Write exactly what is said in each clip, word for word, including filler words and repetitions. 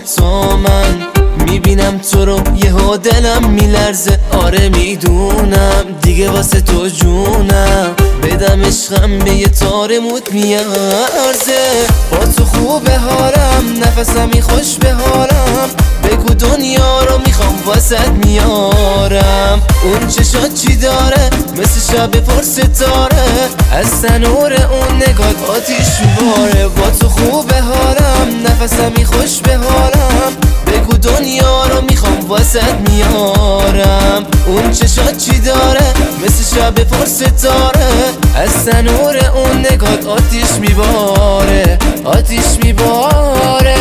تا من میبینم تو رو یهو دلم میلرزه. آره میدونم دیگه واسه تو جونم بدم عشقم به یه تار موت میارزه. با تو خوبه حالم نفسمی خوش به حالم، بگو دنیا رو میخوام واسه میارم. اون چشات چی داره مثل شب پر ستاره، از تنور اون نگات آتیش میباره. با تو خوبه حالم نفسمی خوش به حالم، بگو دنیا رو میخوام واسه میارم. اون چشات چی داره مثل شب پر ستاره، از تنور اون نگات آتیش میباره آتیش میباره.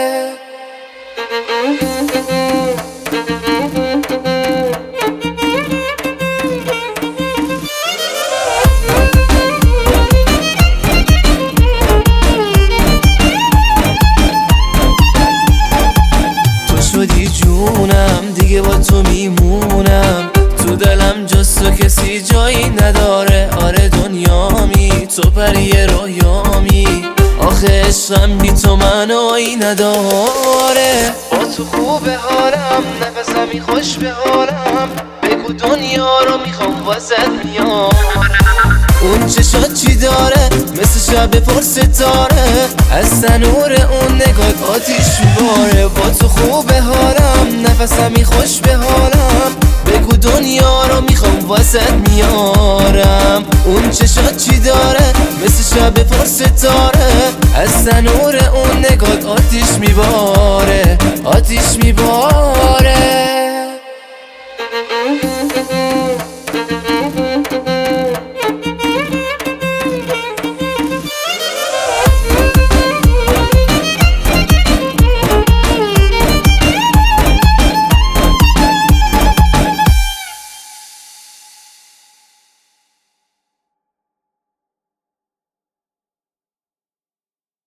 شدی جونم دیگه با تو میمونم، تو دلم جز تو کسی جایی نداره. آره دنیامی تو پری رویامی، آخه عشقم بی تو منایی نداره. با تو خوبه حالم نفسمی خوش به حالم، بگو دنیا رو میخوام واسه میارم. اون چشات چی داره مثل شب پر ستاره، از تنور اون نگات آتیش میباره. با تو خوبه حالم نفسمی خوش به حالم، بگو دنیا رو میخوام واسه میارم. اون چشات چی داره مثل شب پر ستاره، از تنور اون نگات آتیش میباره آتیش میباره.